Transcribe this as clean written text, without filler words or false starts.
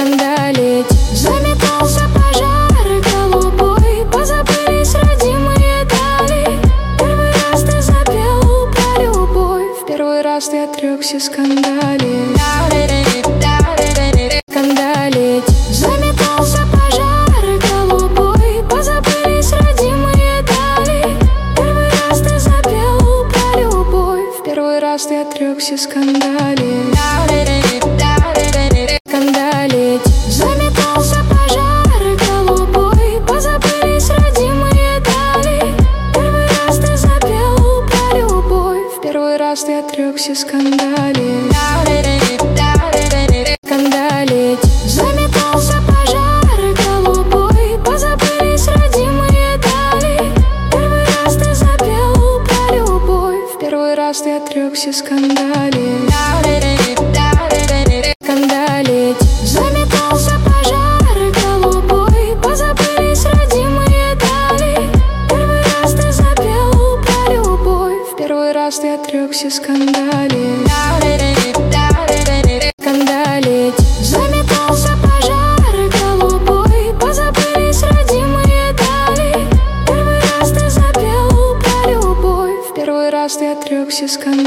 скандалить. Заметался пожар голубой, позабылись родимые дали. Первый раз ты запел про любовь, первый раз ты отрекся скандалить. Скандалить. Заметался пожар голубой, позабылись родимые дали. Первый раз ты запел про любовь, первый раз ты отрекся скандалить. Скандалить. Заметался пожар голубой, позабылись родимые дали. Первый раз ты запел про любовь, первый раз ты отрекся скандалить. Скандалить. Заметался пожар голубой, позабылись родимые дали. Первый раз ты запел про любовь, первый раз ты отрекся скандалить. Скандалить. Заметался пожар голубой, позабылись родимые дали. Первый раз ты запел про любовь, первый раз ты отрекся скандалить. Скандалить. Заметался пожар голубой, позабылись родимые дали. Первый раз ты запел про любовь, первый раз ты отрекся скандалить.